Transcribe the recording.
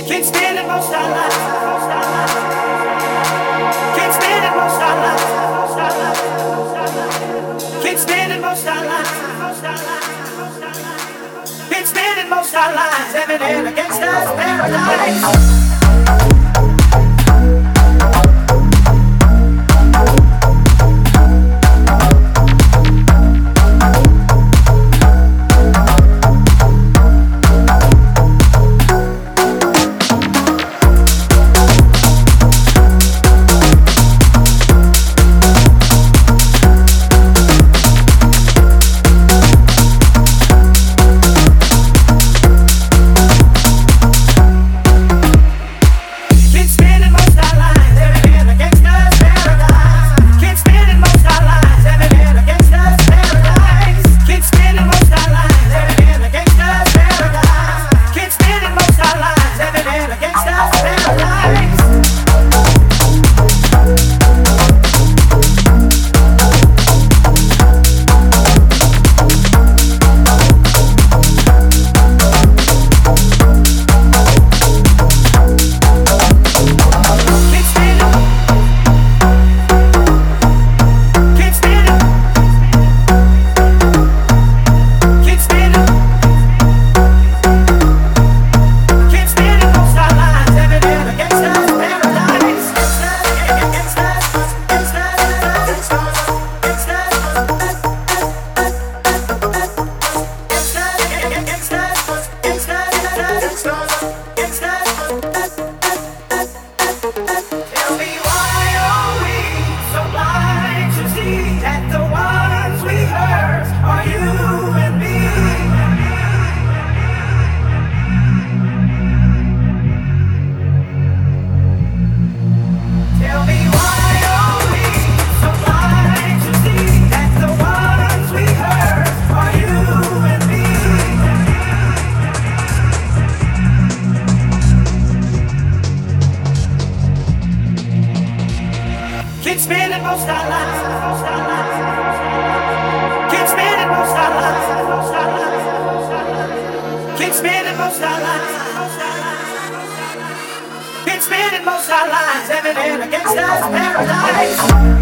Keep spinning most our lives. Keep spinning most our lives. Keep spinning most our lives. Keep spinning most our lives. Living in a gangster's paradise. Keep spinning most our lives. Keep spinning most our lives. Keep spinning most our lives. Keep spinning most our lives. Living in a gangster's paradise.